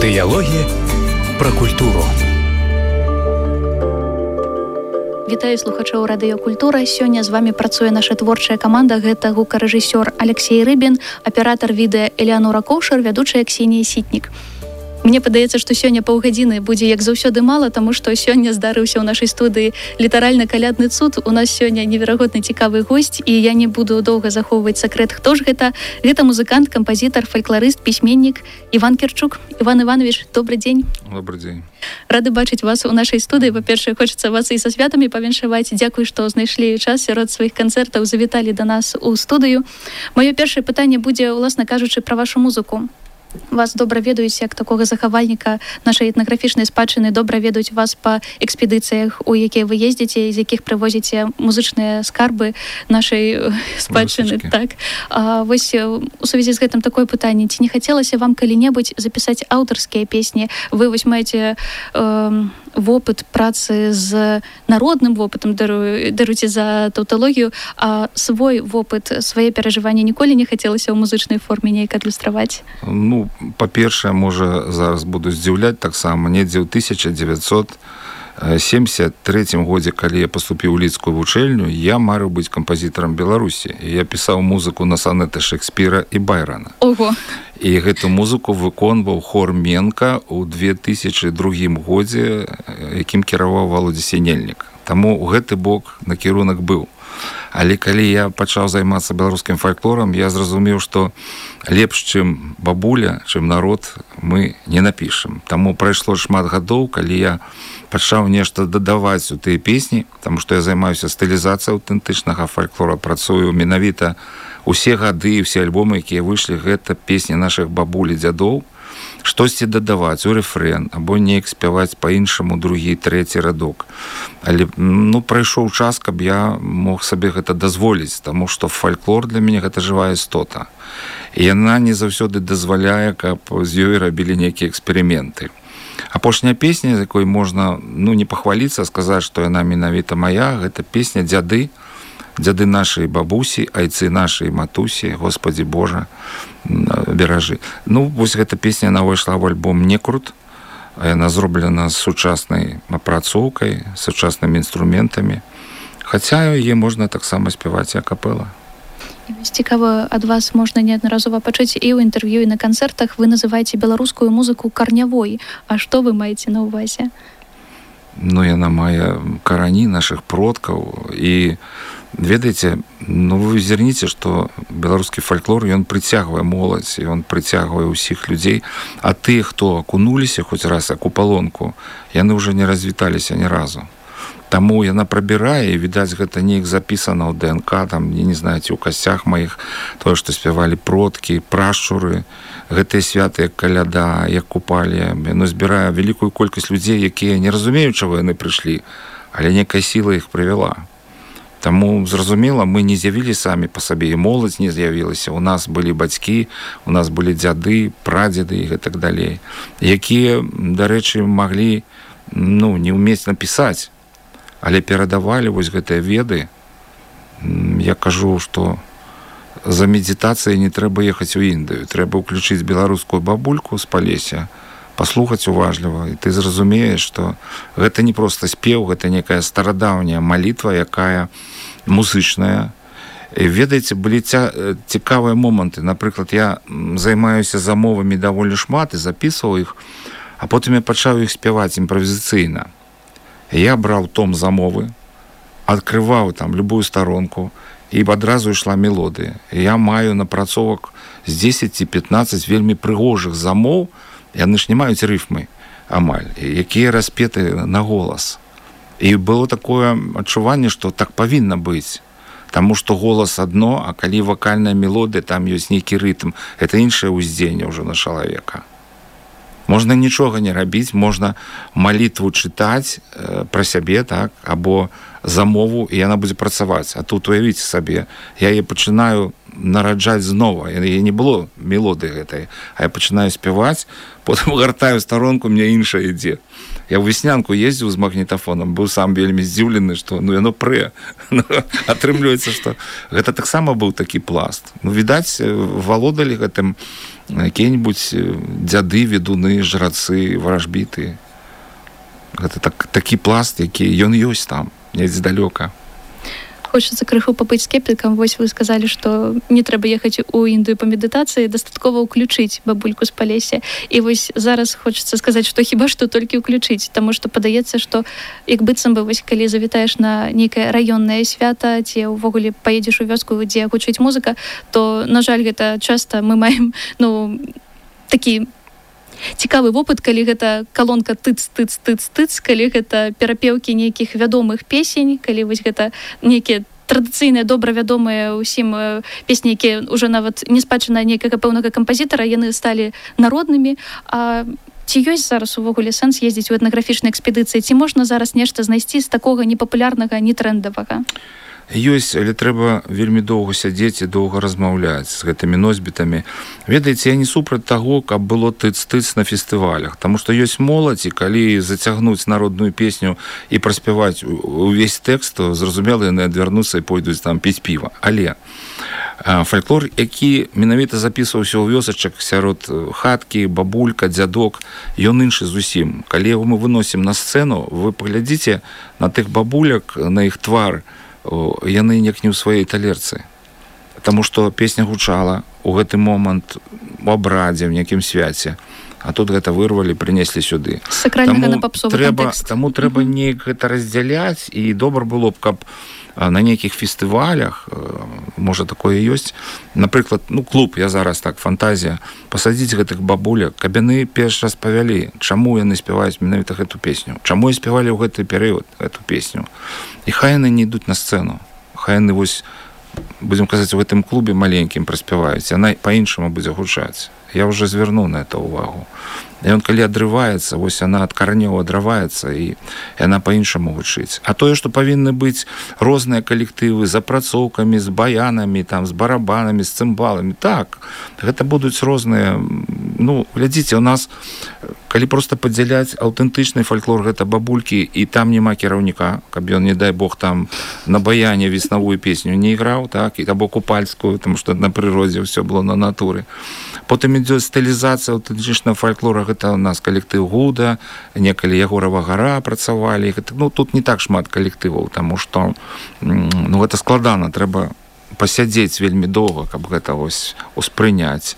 Дыялогі пра культуру. Вітаю слухачоў радыёкультура. Сёння з вами працуе наша творчая каманда. Гэта гукарэжысёр Алексей Рыбін, аператар відэа Элеанора Коўшар, вядучая Ксенія Сітнік. Мне падаецца, што сёння паўгадзіны будзе як заўсёды мала, таму што сёння здарыўся ў нашай студыі літаральна калядны цуд. У нас сёння неверагодна цікавы госць, і я не буду доўга захоўваць сакрэт, хто ж гэта. Гэта музыкант, кампазітар, фалькларыст, пісьменнік Іван Кірчук. Іван Іванович, добры дзень. Добрый дзень. Рады бачыць вас у нашай студыі. Па-першае, хочацца вас і са святамі павіншаваць. Дзякуй, што знайшлі час сярод сваіх канцэртаў, завіталі да нас у студыю. Маё першае пытанне будзе, уласна кажучы, пра вашу музыку. Вас добра ведаюць як такога захавальніка нашай этнаграфічнай спадчыны, добра ведаюць вас па экспедыцыях, у якія вы ездзіце, з якіх прывозіце музычныя скарбы нашай спадчыны. Так. Вось у сувязі з гэтым такое пытанне: ці не хацелася вам калі-небудзь запісаць аўтарскія песні? Вы вось маеце вопыт працы з народным вопытам, даруйце за таўталогію, а свой вопыт, свае перажыванні ніколі не хацелася ў музычнай форме неяк адлюстраваць? Ну, па-першае, можа, зараз буду здзіўляць таксама. Недзе ў 1973 годзе, калі я паступіў у Лідскую вучэльню, я марыў быць кампазітарам Беларусі. Я пісаў музыку на санеты Шекспіра і Байрана. Ого! І гэту музыку выконваў хор Менка ў 2002 годзе, якім кіраваў Володя Сінельнік. Таму ў гэты бок накірунак быў. Але калі я пачаў займацца беларускім фальклорам, я зразумеў, што лепш, чым бабуля, чым народ, мы не напішам. Таму прайшло шмат гадоў, калі я пачаў нешта дадаваць у тыя песні, таму што я займаюся стылізацыяй аўтэнтычнага фальклора, працую менавіта усе гады і ўсе альбомы, якія выйшлі, гэта песні нашых бабуль і дзядоў, штосьці дадаваць у рэфрэн, або неяк спяваць па-іншаму другі, трэці радок. Але, прайшоў час, каб я мог сабе гэта дазволіць, таму што фальклор для мяне гэта жывая істота. І яна не заўсёды дазваляе, каб з ёй рабілі нейкія эксперыменты. Апошняя песня, з якой можна, не пахваліцца, сказаць, што яна менавіта мая, гэта песня «Дзяды», дзяды нашай бабусі, айцы нашай матусі, Господі Божа, беражы. Вось гэта песня, яна ўвайшла ў альбом «Некрут». Яна зроблена з сучаснай апрацоўкай, з сучаснымі інструментамі. Хаця яе можна таксама спяваць і акапэла. Цікава, ад вас можна неаднаразова пачуць і ў інтэрв'ю, і на канцэртах. Вы называеце беларускую музыку карнявой. А што вы маеце на ўвазе? Яна мае карані нашых продкаў. І ведаеце, вы зірніце, што беларускі фальклор, ён прыцягвае моладзь, ён прыцягвае ўсіх людзей, а тыя, хто акунуліся хоць раз як у палонку, яны ўжо не развіталіся ні разу. Таму яна прабірае, і, відаць, гэта неяк запісана ў ДНК, там, не знаеце, у касцях маіх, тое, што спявалі продкі, прашчуры, гэтыя святы, як каляда, як купалі. Яно збірае вялікую колькасць людзей, якія не разумеюць, чаго яны прыйшлі, але некая сіла іх прывяла. Таму, зразумела, мы не з'явілі самі па сабе, і моладзь не з'явілася. У нас былі бацькі, у нас былі дзяды, прадзеды і гэтак далей, якія, дарэчы, маглі, не ўмець напісаць, але перадавалі вось гэтыя веды. Я кажу, што за медитацией не трэба ехаць у Індыю, трэба ўключыць беларускую бабульку з Палесся, паслухаць уважліва, і ты зразумееш, што гэта не проста спеў, гэта некая старадаўняя малітва, якая музычная. І ведаеце, былі цікавыя моманты. Напрыклад, я займаюся замовамі даволі шмат і запісваў іх, а потым я пачаў іх спяваць імправізацыйна. Я браў том замовы, адкрываў там любую старонку, і адразу ішла мелодыя. Я маю напрацовак з 10-15 вельмі прыгожых замоў, яны ж не маюць рыфмы амаль, якія распеты на голас. І было такое адчуванне, што так павінна быць, таму што голас адно, а калі вакальная мелодыя, там ёсць нейкі рытм, гэта іншае ўздзеянне ўжо на чалавека. Можна нічога не рабіць, можна малітву чытаць пра сябе, так, або замову, і яна будзе працаваць. А тут уявіце сабе, я яе пачынаю нараджаць знова. Я не было мелодыі гэтай, а я пачынаю спяваць, потым гартаю старонку, мне іншая ідзе. Я ў Веснянку ездзіў з магнітафонам, быў сам вельмі здзіўлены, што яно атрымліваецца, што гэта таксама быў такі пласт. Відаць, валодалі гэтым якія-небудзь дзяды, ведуны, жрацы, варажбіты. Гэта такі пласт, які ён ёсць там, недзе далёка. Хочется крыху побыть скептиком. Вось вы сказали, что не трэба ехаць у Індыю по медытацыі, дастаткова ўключыць бабульку з Палесся. І вось зараз хочется сказаць, што хіба што толькі ўключыць, таму што падаецца, што як быццам бы вось калі завітаеш на нейкае раённае свята, ці ўвогуле паедзеш у вёску, дзе гучыць музыка, то, на жаль, гэта часта мы маем, такі цікавы вопыт, калі гэта калонка тыц-тыц-тыц-тыц, калі гэта перапеўкі нейкіх вядомых песень, калі вось гэта нейкія традыцыйныя, добра вядомыя ўсім песні, якія ўжо нават не спадчына нейкага пэўнага кампазітара, яны сталі народнымі. А ці ёсць зараз увогуле сэнс ездзіць у этнаграфічнай экспедыцыі? Ці можна зараз нешта знайсці з такога непапулярнага, не трэндавага? Ёсць, але трэба вельмі доўга сядзець і доўга размаўляць з гэтымі носьбітамі. Ведаеце, я не супраць таго, каб было тыц-тыц на фестывалях, таму што ёсць моладзь, і калі зацягнуць народную песню і праспяваць увесь тэкст, то зразумела, яны адвярнуцца і пойдуць там піць піва. Але фальклор, які менавіта запісваўся ў вёсачак сярод хаткі, бабулька, дзядок, ён іншы зусім. Калі яго мы выносім на сцэну, вы паглядзіце на тых бабуляк, на іх твар, яны неяк не ў сваёй талерцы. Таму што песня гучала ў гэты момант у абрадзе, в нейкім свяце. А тут гэта вырвалі, прынеслі сюды. З сакральнага на папсовы кантэкст. Таму трэба неяк гэта раздзяляць, і добра было б, каб на нейкіх фестывалях, можа такое ёсць, напрыклад, клуб, я зараз так, фантазія, пасадзіць гэтых бабуляк, каб яны перш раз павялі, чаму яны спяваюць менавіта гэту песню, чаму і спявалі ў гэты перыяд гэту песню. І хай яны не ідуць на сцэну, хай яны вось, будзем казаць, у гэтым клубе маленькім праспяваюць, яна па-іншаму будзе гучаць. Я ўжо звярнуў на это ўвагу. І ён калі адрываецца, вось яна ад каранёў адрываецца, і яна па-іншаму гучыць. А тое, што павінны быць розныя калектывы з апрацоўкамі, з баянамі, там, з барабанамі, з цымбаламі, так, гэта будуць розныя. Глядзіце, у нас, калі проста падзяляць аўтэнтычны фальклор, гэта бабулькі, і там няма кіраўніка, каб ён, не дай Бог, там на баяне веснавую песню не іграў, так, або купальскую, тому што на прыродзе ўсё было на натуры. Потым ідзе стылізацыя аўтэнтычнага фальклора, гэта у нас калектыў Гуда, некалі Ягорава гара працавалі. Тут не так шмат калектываў, таму што гэта складана, трэба пасядзець вельмі доўга, каб гэта вось успрыняць.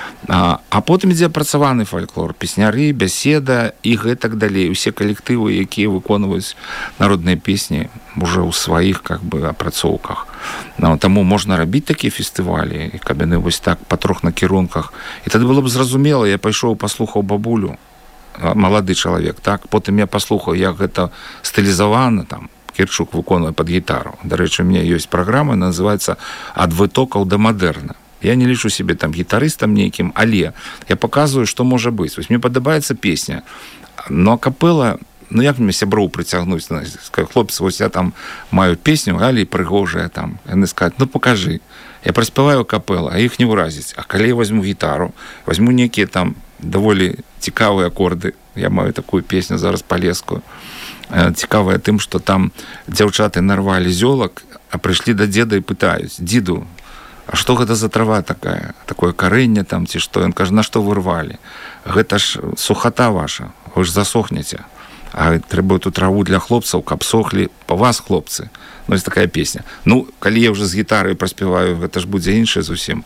А потым ідзе апрацаваны фальклор, песняры, бяседа і гэтак далей. Усе калектывы, якія выконваюць народныя песні уже ў сваіх апрацоўках. Таму можна рабіць такія фестывалі, каб яны вось так па трох накірунках. І тады было б зразумела, я пайшоў, паслухаў бабулю, малады чалавек, так, потым я паслухаў, як гэта стылізавана, там, Кірчук выконвае пад гітару. Дарэчы, у мяне ёсць праграма, называецца «Ад вытокаў да мадэрна». Я не лічу себе там гітарыстам нейкім, але я паказваю, што можа быць. Вось мне падабаецца песня, но капэла, як мне сяброў прыцягнуць? Хлопцы, вось я там маю песню, але прыгожая там. Яны скажуць, пакажы. Я праспяваю капэла, а іх не ўразіць. А калі я возьму гітару, возьму нейкія там даволі цікавыя акорды, я маю такую песню зараз палескую, цікавая тым, што там дзяўчаты нарвалі зёлак, а прыйшлі да дзеда і пытаюць: дзеду, а што гэта за трава такая, такое карэнне там ці што? Ён кажа: на што вы рвалі? Гэта ж сухата ваша, вы ж засохнеце. А трэба эту траву для хлопцаў, каб сохлі па вас, хлопцы. Ёсць такая песня. Калі я ўжо з гітарай праспяваю, гэта ж будзе іншы зусім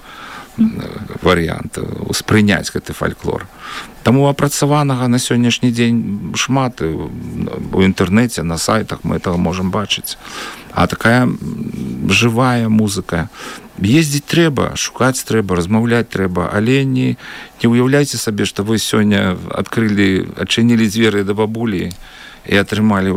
варыянт успрыняць гэты фальклор. Таму апрацаванага на сённяшні дзень шмат у інтэрнэце, на сайтах мы этого можам бачыць. А такая жывая музыка. Ездзіць трэба, шукаць трэба, размаўляць трэба, але не уяўляйце сабе, што вы сёння адчынілі дзверы да бабулі і атрымалі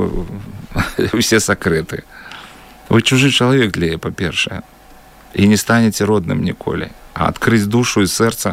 усе сакрэты. Вы чужы чалавек для яе, па-першае, і не станеце родным ніколі. А адкрыць душу і сэрца.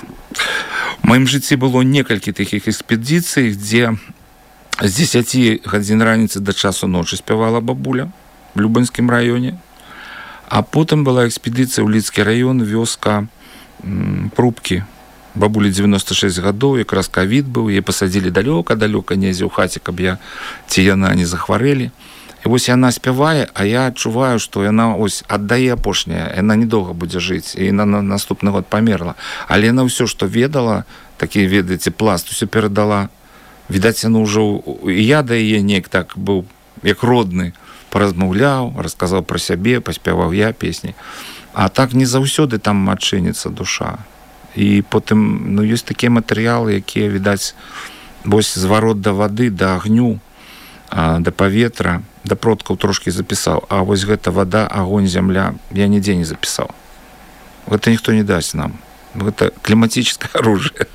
У маім жыцці было некалькі такіх экспедыцый, дзе з 10 гадзін раніцы да часу ночы спявала бабуля в Любанскім раёне. А потым была экспедыцыя ў Лідскі раён, вёска Прубкі. Бабулі 96 гадоў, якраз ковід быў, яе пасадзілі далёка-далёка недзе ў хаце, каб ці яна не захварэлі. І вось яна спявае, а я адчуваю, што яна ось аддае апошняе, яна недоўга будзе жыць, і на наступны год памерла. Але яна ўсё, што ведала, такі, ведаеце, пласт, усё перадала. Відаць, яна ўжо, і я да яе неяк так быў, як родны, паразмаўляў, расказаў пра сябе, паспяваў я песні. А так не заўсёды там адчыніцца душа. І потым, ёсць такія матэрыялы, якія, відаць, вось зварот да вады, да агню, да паветра, да продкаў трошкі запісаў. А вось гэта вада, агонь, зямля, я нідзе не запісаў. Гэта ніхто не дасць нам. Гэта кліматическое оружие.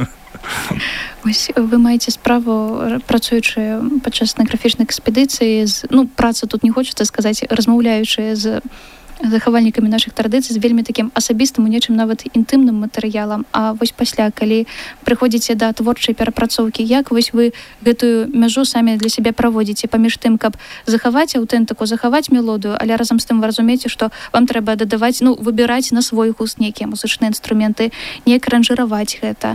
Ось вы маеце справу, працуючы падчас этнаграфічнай экспедыцыі, праца тут не хочацца сказаць, размаўляючы з захавальнікамі нашых традыцый, з вельмі такім асабістым, у нечым нават інтымным матэрыялам. А вось пасля, калі прыходзіце да творчай перапрацоўкі, як вось вы гэтую мяжу самі для сябе праводзіце паміж тым, каб захаваць аўтэнтыку, захаваць мелодыю, але разам з тым вы разумееце, што вам трэба дадаваць, выбіраць на свой густ нейкія музычныя інструменты, неяк ранжыраваць гэта?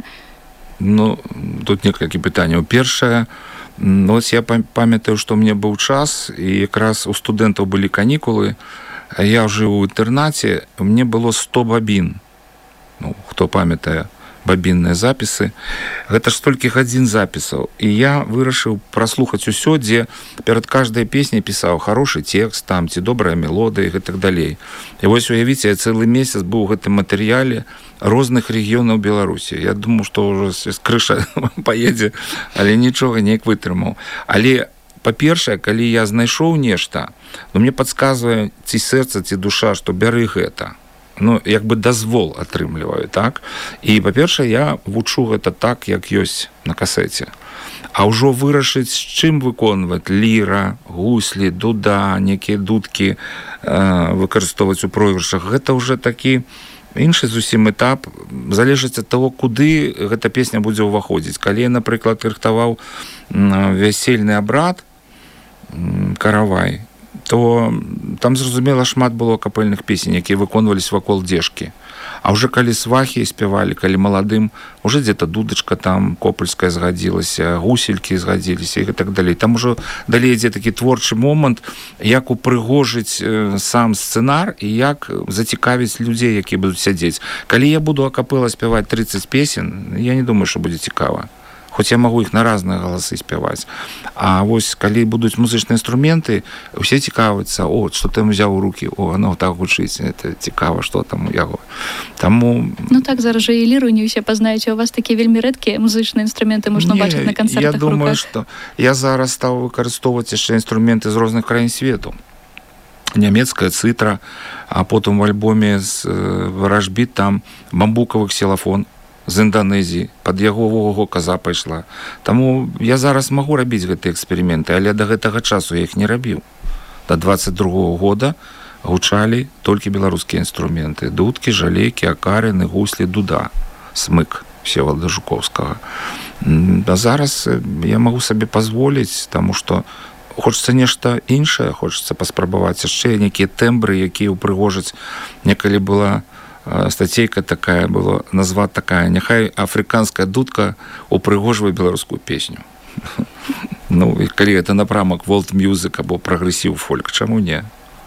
Тут некалькі пытанняў. Першае, ось я памятаю, што мне быў час, і якраз у студэнтаў былі канікулы. Я жыў у інтэрнаце, мне было 100 бабін. Хто памятае бабінныя запісы. Гэта ж столькі гадзін запісаў. І я вырашыў праслухаць усё, дзе перад каждай песняй пісаў хорошы тэкст, там, ці добрая мелодыя, і так далей. І вось уявіце, я цэлы месяц быў у гэтым матэрыяле розных рэгіёнаў Беларусі. Я думаю, што ўжо крыша паедзе, але нічога неяк вытрымаў. Але па-першае, калі я знайшоў нешта, мне падказвае ці сэрца, ці душа, што бяры гэта. Як бы дазвол атрымліваю, так? І, па-першае, я вучу гэта так, як ёсць на касеце. А ўжо вырашыць, з чым выконваць ліра, гуслі, дуда, некія дудкі выкарыстоўваць у пройгрышах. Гэта ўжо такі іншы зусім этап, залежыць ад таго, куды гэта песня будзе ўваходзіць. Калі я, напрыклад, рыхтаваў вясельны абрад, каравай, то там, зразумела, шмат было капэльных песень, якія выконвались вакол дзежкі. А ўжо калі свахі спявалі, калі маладым, уже дзе-то дудачка там копальская згадзілася, гуселькі згадзіліся і так далей. Там ужо далей ідзе такі творчы момант, як упрыгожыць сам сцэнар і як зацікавіць людзей, якія будуць сядзець. Калі я буду акапэла спяваць 30 песен, я не думаю, што будзе цікава. Хоць я магу іх на разныя галасы спяваць. А вось, калі будуць музычныя інструменты, усе цікавяцца, што ты узяў у рукі, оно так гучыць, это цікава, што там у яго. Таму... так, зараз жа і ліру не ўсе пазнаюць, у вас такія вельмі рэдкія музычныя інструменты можна бачыць на канцэртах. Я думаю, што я зараз стаў выкарыстоўваць яшчэ інструменты з розных краін свету. Нямецкая цытра, а потым в альбоме з Варажбіт там бамбукавы ксілафон з Інданезіі, пад яго коза пайшла. Таму я зараз магу рабіць гэтыя эксперыменты, але да гэтага часу я іх не рабіў. До 22-го года гучалі толькі беларускія інструменты. Дудкі, жалейкі, акарыны, гуслі, дуда, смык Всеволода Жуковскага. А зараз я магу сабе пазволіць, таму што хочацца нешта іншае, хочацца паспрабаваць яшчэ нейкія тэмбры, якія ўпрыгожаць. Некалі была статейка такая была, назва такая, няхай афрыканская дудка упрыгожвае беларускую песню. І калі гэта напрамак world music або прагрэсіў фольк, чаму не?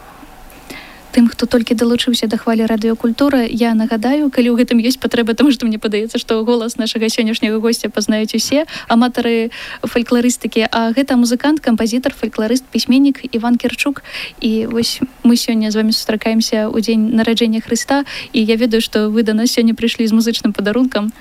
Тым, хто толькі далучыўся да хвалі радыёкультуры, я нагадаю, калі ў гэтым ёсць патрэба, таму што мне падаецца, што голас нашага сённяшняга госця пазнаюць усе аматары фалькларыстыкі, а гэта музыкант, кампазітар, фалькларыст, пісьменнік Іван Кірчук. І вось мы сёння з вамі сустракаемся ў дзень нараджэння Хрыста, і я ведаю, што вы да нас сёння прыйшлі з музычным падарункам.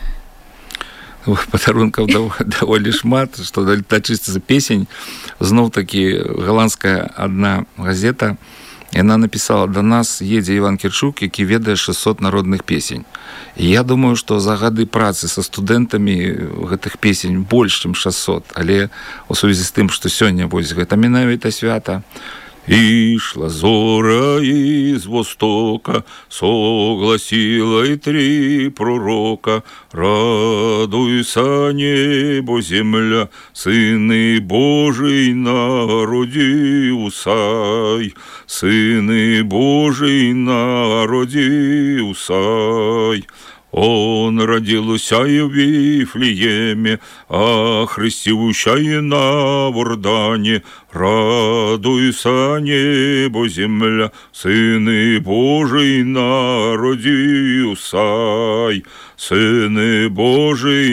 Падарункаў даволі шмат, што дачыцца за песень. Зноў-такі галандская адна газета, яна напісала, да нас едзе Іван Кірчук, які ведае 600 народных песень. І я думаю, што за гады працы са студэнтамі гэтых песень больш, чым 600. Але у сувязі з тым, што сёння вось гэта менавіта свята, И шла зора из востока, согласила и 3 пророка. Радуйся, небо, земля, Сыны Божий народився. Сыны Божий народився. Он родился и в Вифлееме, а хрестився и на Вордане. Радуйся, небо, земля, Сыны Божий народився. Сыны Божий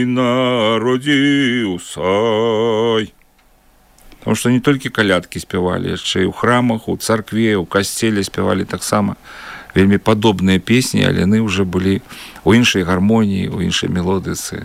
народився. Потому что не только колядки спевали, яшчэ и ў храмах, у царкве, у касцеле спевали таксама вельмі падобныя песні, але яны ўжо былі у іншай гармоніі, у іншай мелодыцы.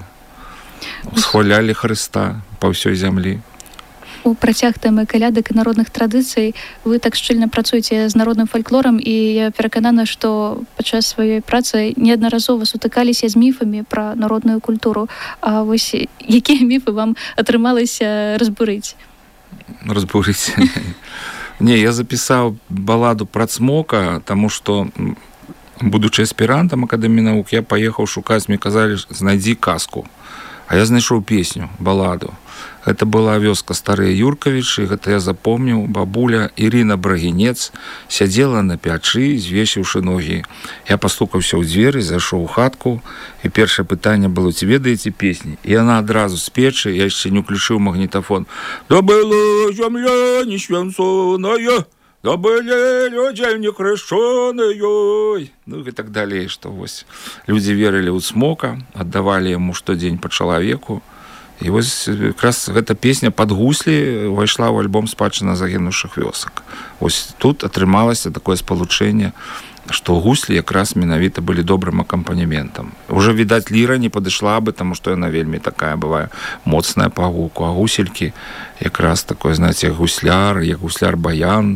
Усхвалялі Хрыста па ўсёй зямлі. У працяг тэмы калядак і народных традыцый вы так шчыльна працуеце з народным фальклорам, і я пераканана, што падчас сваёй працы неаднаразова сутыкаліся з міфамі пра народную культуру. А вось якія міфы вам атрымалася разбурыць? Разбурыць? Не, я запісаў баладу пра цмока, таму што, будучы аспірантам Акадэміі навук, я паехаў шукаць, мне казалі, знайдзі казку. А я знайшоў песню, баладу. Гэта была вёска Старыя Юркавічы, гэта я запомніў. Бабуля Ірына Брагінец сядзела на пячы, звесіўшы ногі. Я пастукаўся ў дзверы, зайшоў у хатку, і першае пытанне было: ці ведаеце песні? І яна адразу з печы, я яшчэ не ўключыў магнітафон. Да была зямля несвянцоная, да былі людзі некрышчоныя. Ну і так далей, што вось людзі верылі ў цмока, аддавалі яму штодзень па чалавеку. І вось якраз гэта песня пад гуслі ўвайшла ў альбом «Спадчына загінуўшых вёсак». Вось тут атрымалася такое спалучэнне, што гуслі якраз менавіта былі добрым акампанементам. Уже, відаць, ліра не падышла бы, таму што яна вельмі такая бывае моцная па гуку, а гуселькі якраз такое, знаеце, як гусляр-баян,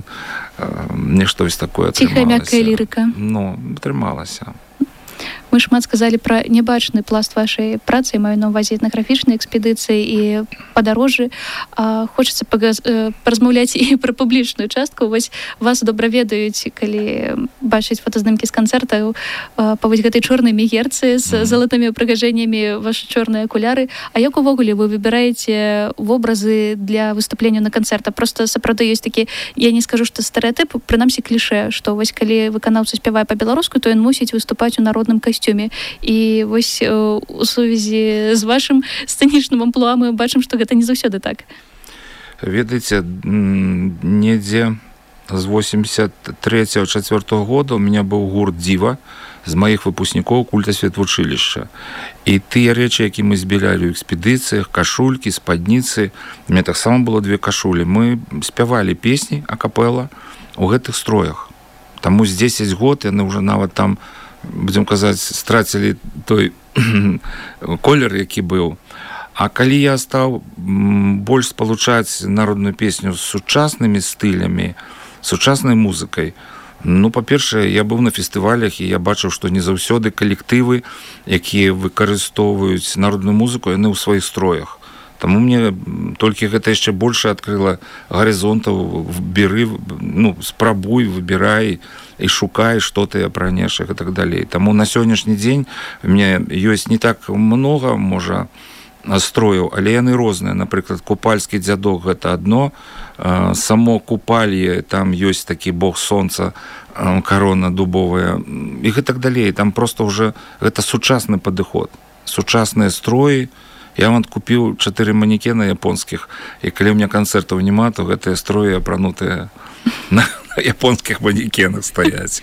нешта вось такое атрымалася. Ціхая, мяккая лірыка. Ну, атрымалася. Мы шмат сказалі пра небачны пласт вашай працы, маю на ўвазе этнаграфічнай экспедыцыі і падарожжы. Хочацца паразмаўляць і пра публічную частку. Вось вас добра ведаюць, калі бачыць фотаздымкі з канцэртаў па вось гэтай чорнай мегерцы з залатымі ўпрыгажэннямі, вашы чорныя акуляры. А як увогуле вы выбіраеце вобразы для выступлення на канцэрта? Просто сапраўды ёсць такі, я не скажу, што стэрэатып, прынамсі клішэ, што вось калі выканаўца спявае па-беларуску, то ён мусіць выступаць у народным касцюме. І вось у сувязі з вашым сцэнічным амплуа мы бачым, што гэта не заўсёды так. Ведаеце, недзе з 83-4 года у меня быў гурт «Дзіва» з маіх выпускнікоў культасветвучылішча. І тыя рэчы, які мы збіралі ў экспедыцыях, кашулькі, спадніцы, у меня таксама было 2 кашулі. Мы спявалі песні акапэла ў гэтых строях. Таму з 10 год яны ўжо нават там, будзем казаць, страцілі той колер, які быў. А калі я стаў больш спалучаць народную песню з сучаснымі стылямі, сучаснай музыкай, ну, па-першае, я быў на фестывалях, і я бачыў, што не заўсёды калектывы, якія выкарыстоўваюць народную музыку, яны ў сваіх строях. Таму мне толькі гэта яшчэ больш адкрыла гарызонтаў. Бяры, ну, спрабуй, выбірай і шукай, што ты апранеш і так далей. Таму на сённяшні дзень у мяне ёсць не так многа, можа, строяў, але яны розныя. Напрыклад, купальскі дзядок — гэта адно, само купалье, там ёсць такі бог сонца, карона дубовая і так далей. Там просто уже гэта сучасны падыход, сучасныя строі. Я вам купіў 4 манекена японскіх, і калі ў меня канцэртаў няма, то гэтыя строі апранутыя на японскіх манекенах стаяць.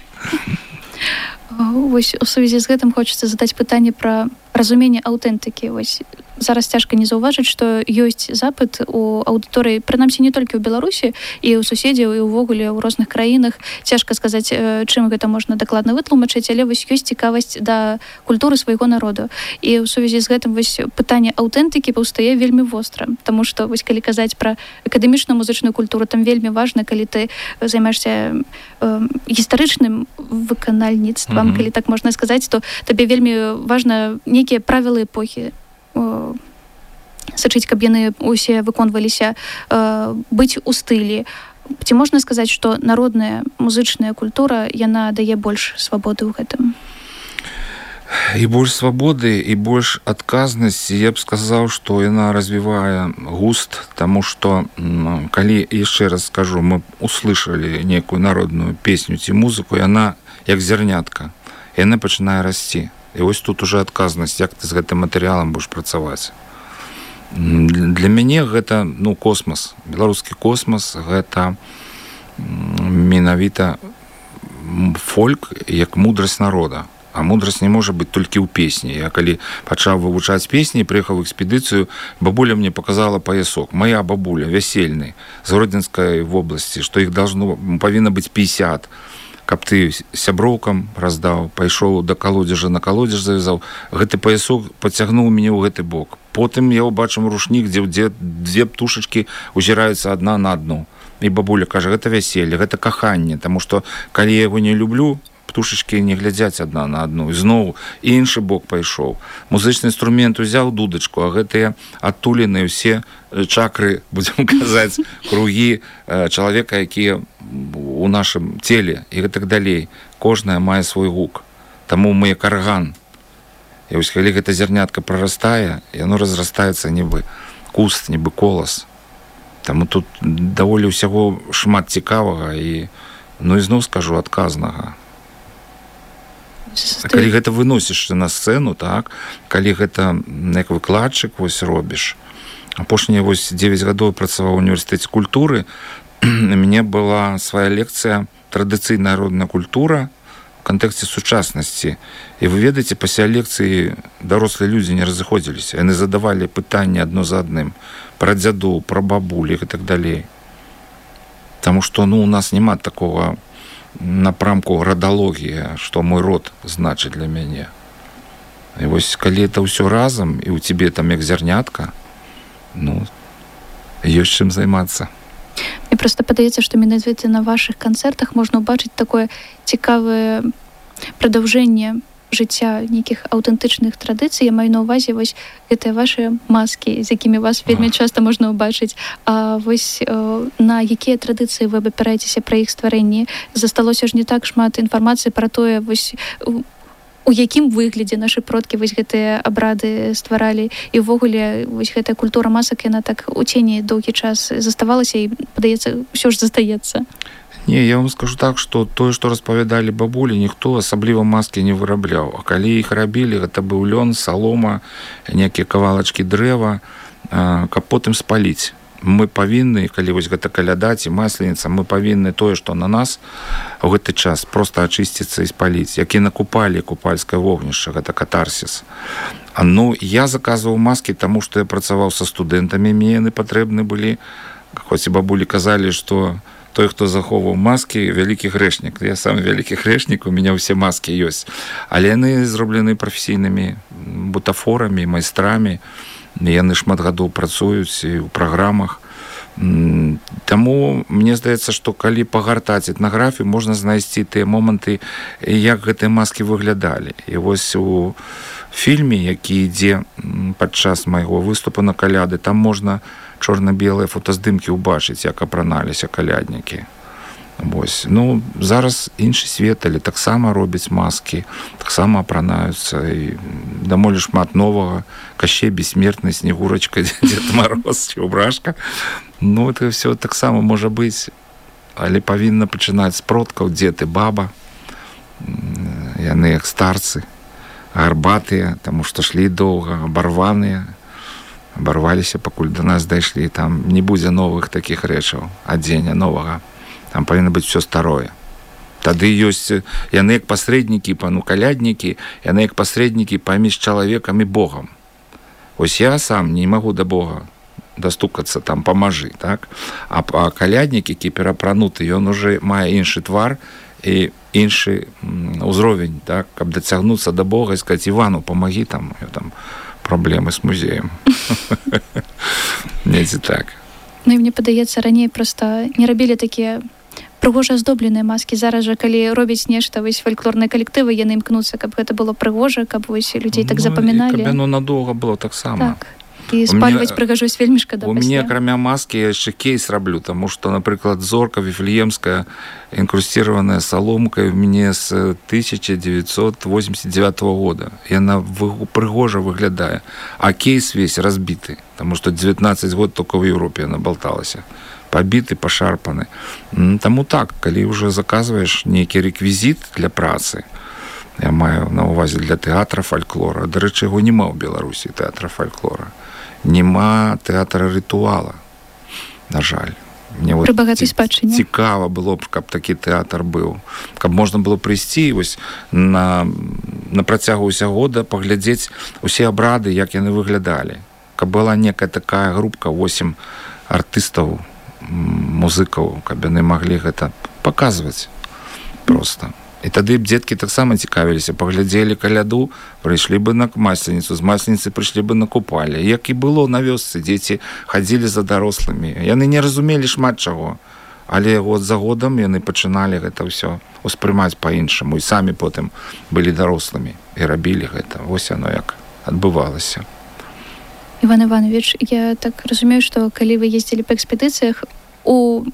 Вось у сувязі з гэтым хочацца задаць пытанне пра разуменне аўтэнтыкі. Вось зараз цяжка не заўважыць, што ёсць запыт у аўдыторыі, прынамсі не толькі ў Беларусі, і ў суседзяў, і ўвогуле ў розных краінах. Цяжка сказаць, чым гэта можна дакладна вытлумачыць, але вось ёсць цікавасць да культуры свайго народу. І ў сувязі з гэтым вось пытанне аўтэнтыкі паўстае вельмі востра, таму што вось калі казаць пра акадэмічную музычную культуру, там вельмі важна, калі ты займаешся гістарычным выканальніцтвам, калі так можна сказаць, то табе вельмі важна нейкія правілы эпохі сачыць, каб яны усе выконваліся, быць у стылі. ці можна сказаць, што народная музычная культура, яна дае больш свабоды ў гэтым? І больш свабоды, і больш адказнасці. Я б сказаў, што яна развівае густ, таму што, калі, яшчэ раз скажу, мы услышалі некую народную песню ці музыку, яна як зернятка, яна пачынае расці. І вось тут уже адказнасць, як ты з гэтым матэрыялам будзеш працаваць. Для мяне гэта, космас, беларускі космас, гэта менавіта фольк як мудрасць народа. А мудрасць не можа быць толькі ў песні. Я калі пачаў вывучаць песні, прыехаў в экспедыцыю, бабуля мне показала паясок. Моя бабуля, вясельны, з Гродзенскай вобласці, што іх павінна быць 50. Каб ты сяброўкам раздаў, пайшоў да калодзежа, на калодзеж завязаў, гэты паясок пацягнуў мяне ў гэты бок. Потым я ўбачым рушнік, дзе дзве птушачкі узіраюцца адна на адну. І бабуля кажа, гэта вяселле, гэта каханне, таму што калі я яго не люблю, птушачкі не глядзяць адна на адну. І зноў іншы бок пайшоў. Музычны інструмент узяў дудачку, а гэтыя адтуленыя ўсе чакры, будзем казаць, кругі чалавека, якія у нашым целе і гэтак далей. Кожная мае свой гук. Таму мы як арган. І вось калі гэта зернятка прарастае, яно разрастаецца нібы куст, нібы колас. Таму тут даволі ўсяго шмат цікавага і, ізноў скажу, адказнага. Калі гэта выносіш на сцэну, так, калі гэта як выкладчык вось робіш. Апошнія 9 гадоў працаваў у універсітэце культуры, у мяне была свая лекцыя «Традыцыйная народная культура» в кантэксце сучаснасці. І вы ведаеце, пасля лекцыі дарослыя людзі не разыходзіліся. Яны задавалі пытанні адно за адным пра дзядоў, пра бабулі і так далей. Таму што, у нас няма такога напрамку радалогія, што мой род значыць для мяне. І вось калі это ўсё разам, і ў цябе там як зернятка, ёсць чым займацца. Мне проста падаецца, што менавіта на вашых канцэртах можна ўбачыць такое цікавае прадаўжэнне жыцця нейкіх аўтэнтычных традыцый. Я маю на ўвазе вось гэтыя вашыя маскі, з якімі вас вельмі часта можна ўбачыць. А вось на якія традыцыі вы абапіраецеся пра іх стварэнні? Засталося ж не так шмат інфармацыі пра тое, вось у якім выглядзе нашы продкі вось гэтыя абрады стваралі. І ўвогуле вось гэтая культура масак, яна так у цені доўгі час заставалася і, падаецца, ўсё ж застаецца. Не, я вам скажу так, што тое, што распавядалі бабулі, ніхто асабліва маскі не вырабляў. А калі іх рабілі, гэта быў лён, салома, некія кавалачкі дрэва, каб потым спаліць. Мы павінны, калі вось гэта каляда ці масленіца, мы павінны тое, што на нас у гэты час проста ачысціцца і спаліць. Як і накупалі купальскае вогнішча, гэта катарсіс. Я заказваў маскі, таму што я працаваў са студэнтамі, мне яны патрэбны былі. Хоць і бабулі казалі, што той, хто захоўваў маскі, вялікі грэшнік. Я сам вялікі грэшнік, у мяне ўсе маскі ёсць. Але яны зроблены прафесійнымі бутафорамі, майстрамі. Яны шмат гадоў працуюць і ў праграмах. Таму мне здаецца, што калі пагартаць этнаграфію, можна знайсці тыя моманты, як гэтыя маскі выглядалі. І вось у фільме, які ідзе падчас майго выступу на каляды, там можна чорна-белыя фотаздымкі ўбачыць, як апраналіся каляднікі. Вось. Зараз іншы свет, але таксама робяць маскі, таксама апранаюцца, і даволі шмат новага. Кащей бессмертны, Снегурачка, Дзед Мароз, Чубрашка. Это все таксама можа быць, але павінна пачынаць з продкаў, дзед і баба. Яны як старцы, гарбатыя, таму што шлі доўга, абарваныя. Абарваліся, пакуль да нас дайшлі. Там не будзе новых такіх рэчаў, адзення новага. Там павінна быць все старое. Тады ёсць яны як пасрэднікі, каляднікі, яны як пасрэднікі паміж чалавекам і Богам. Вось я сам не магу да Бога дастукацца, там памажы, так? А каляднік, які перапрануты, ён уже мае іншы твар і іншы ўзровень, так? Каб дацягнуцца да Бога і сказаць: Івану, памагі, там праблемы з музеем. Недзе так. І мне падаецца, раней проста не рабілі такія прыгожа аздобленыя маскі. Зараз жа, калі робяць нешта, вось фальклорныя калектывы, яны імкнуцца, каб гэта было прыгожа, каб вось людзей так запаміналі. Каб яно надоўга было таксама. Так. І спальваць прыгажосць вельмі шкада. У мяне, акрамя маскі, я яшчэ кейс раблю, таму што, напрыклад, зорка віфлеемская, інкрусціраваная саломкай у мяне з 1989 года. Яна прыгожа выглядае. А кейс весь разбіты, таму што 19 год толькі ў Еўропе яна болталася. Пабіты, пашарпаны. Таму так, калі ўжо заказваеш нейкі рэквізіт для працы, я маю на ўвазе для тэатра фальклора. Дарэчы, яго няма ў Беларусі, тэатра фальклора. Нема тэатра рытуала, на жаль. Мне пры багатай спадчыне цікава было б, каб такі тэатр быў, каб можна было прыйсці вось на працягу ўсяго года паглядзець усе абрады, як яны выглядалі, каб была некая такая групка 8 артыстаў, музыкаў, каб яны маглі гэта паказваць проста. І тады б дзеткі таксама цікавіліся, паглядзелі каляду, прыйшлі бы на масленіцу, з масленіцы прыйшлі бы на купале. Як і было на вёсцы, дзеці хадзілі за дарослымі. Яны не разумелі шмат чаго, але год за годам яны пачыналі гэта ўсё успрымаць па-іншаму, і самі потым былі дарослымі і рабілі гэта. Вось яно як адбывалася. Іван Іванович, я так разумею, што калі вы ездзілі па экспедыцыях, у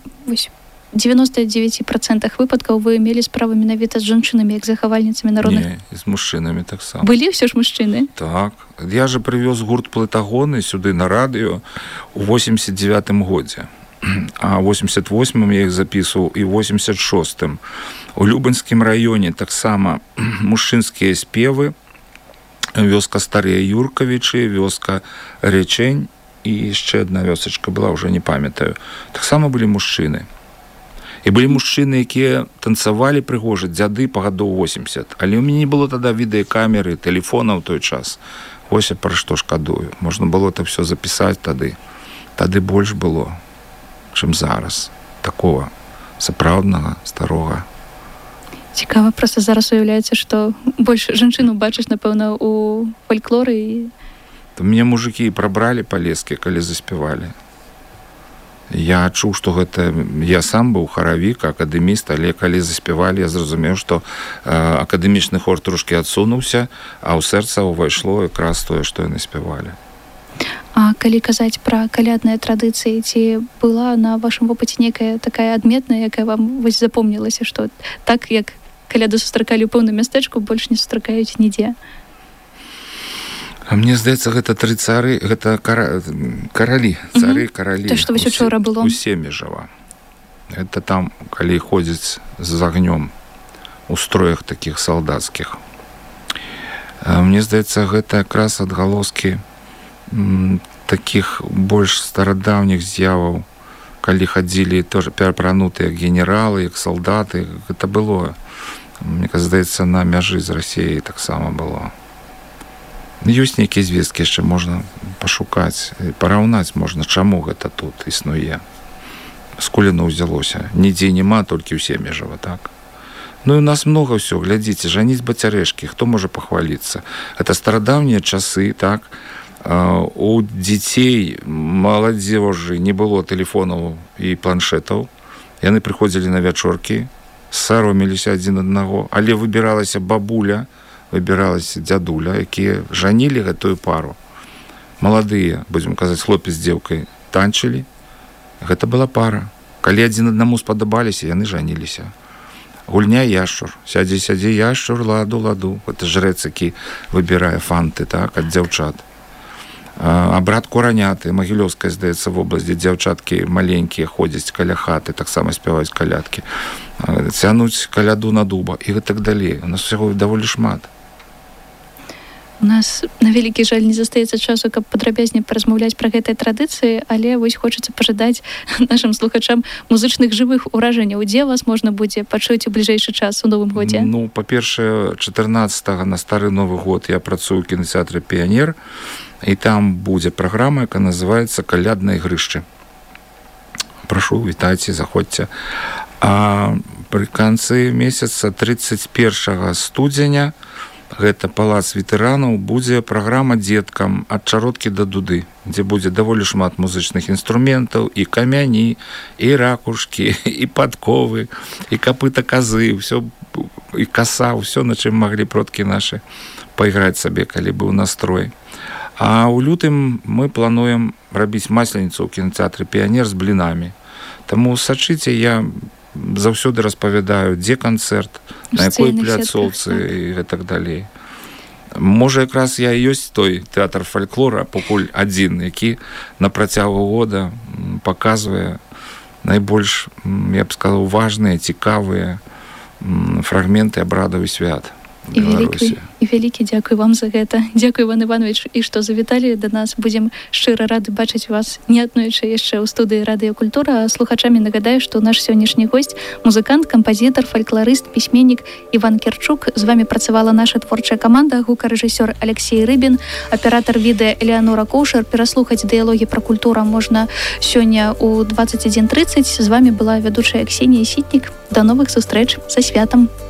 99% выпадкаў вы мелі справу менавіта з жанчынамі, як захавальніцамі народных... Не, з мужчынамі таксама. Былі ўсё ж мужчыны? Так. Я же прывёз гурт «Плытагоны» сюды на радыё у 89-м годзе. А ў 88-м я іх запісваў і 86-м. У Любанскім раёне таксама мужчынскія спевы, вёска Старыя Юркавічы, вёска Речень і яшчэ адна вёсачка была, ўжо не памятаю. Таксама былі мужчыны. І былі мужчыны, якія танцавалі прыгожа, дзяды па гадоў 80. Але ў мяне не было тада відэакамеры, тэлефона ў той час. Вось я пра што шкадую. Можна было это ўсё запісаць тады. Тады больш было, чым зараз. Такого сапраўднага, старога. Цікава, проста зараз уяўляецца, што больш жанчын убачыш, напэўна, у фальклоры. І... Мяне мужыкі прабралі палескі, калі заспявалі. Я адчуў, што гэта... Я сам быў харавік, акадэміст, але калі заспявалі, я зразумеў, што акадэмічны хор трошкі адсунуўся, а ў сэрца ўвайшло якраз тое, што яны спявалі. А калі казаць пра калядныя традыцыі, ці была на вашым вопыце некая такая адметная, якая вам вось запомнілася, што так, як каляду сустракалі ў пэўным мястэчку, больш не сустракаюць нідзе? А мне здаецца, гэта тры цары, гэта каралі, цары, каралі. То, што вось учора было. У Семежава. Это там, калі ходзяць з агнём у строях такіх салдацкіх. Мне здаецца, гэта якраз адгалоскі такіх больш старадаўніх з'яваў, калі хадзілі тоже перапранутыя генералы, як салдаты. Гэта было, мне здаецца, на мяжы з Расіяй таксама было. Ёсць нейкія звесткі, яшчэ можна пашукаць, параўнаць можна, чаму гэта тут існуе. Скуль яно ўзялося? Нідзе няма, толькі ў Семежава, так? Ну і у нас многа ўсё, глядзіце, жаніцьба цярэшкі, хто можа пахваліцца? Это старадаўнія часы, так? У дзяцей, маладзёжы не было тэлефонаў і планшетаў. Яны прыходзілі на вячоркі, саромеліся адзін аднаго, але выбіралася бабуля, выбіралася дзядуля, якія жанілі гэтую пару. Маладыя, будзем казаць, хлопец з дзеўкай танчылі. Гэта была пара. Калі адзін аднаму спадабаліся, яны жаніліся. Гульня яшчур. Сядзе яшчур, ладу. Гэта жрэц, які выбірае фанты, так, ад дзяўчат. Абрад кураняты, Магілёўская, здаецца, вобласць, дзе дзяўчаткі маленькія ходзяць каля хаты, таксама спяваюць калядкі. Цянуць каляду на дуба і гэтак далей. У нас усяго даволі шмат. У нас, на вялікі жаль, не застаецца часу, каб падрабязней паразмаўляць пра гэтыя традыцыі, але вось хочацца пажадаць нашым слухачам музычных жывых уражанняў. Дзе вас можна будзе пачуць у бліжэйшы час у Новым годзе? Ну, па-першае, 14-го на Стары Новы год я працую ў кінотэатры «Піянер», і там будзе праграма, якая называецца «Калядныя ігрышчы». Прашу, вітайце, заходзьце. А пры канцы месяца 31 студзеня гэта палац ветэранаў, будзе праграма дзеткам ад чароткі да дуды, дзе будзе даволі шмат музычных інструментаў, і камяні, і ракушкі, і падковы, і капыта казы, ўсё, і каса, ўсё, на чым маглі продкі нашы пайграць сабе, калі быў настрой. А ў лютым мы плануем рабіць масленіцу ў кінотэатры «Піянер» з блінамі. Таму сачыце, я заўсёды распавядаю, дзе канцэрт, на якой пляцоўцы і так далей. Можа, якраз я ёсць той тэатр фальклора, пакуль адзін, які на працягу года паказвае найбольш, я б сказаў, важныя, цікавыя фрагменты абрадаў і свят. І вялікі дзякуй вам за гэта. Дзякуй, Іван Іванович, і што завіталі да нас. Будзем шчыра рады бачыць вас неаднойчы яшчэ ў студыі радыёкультура. Слухачамі нагадаю, што наш сённяшні госць музыкант, кампазітар, фальклорыст, пісьменнік Іван Керчук. З вами працавала наша творчая каманда, гукарэжысёр Алексей Рыбін, аператар відэа Элеанора Коўшар. Пераслухаць дыялогі пра культуру можна сёння ў 21:30. З вами была вядучая Ксенія Сітнік. До новых сустрэч. Са святам.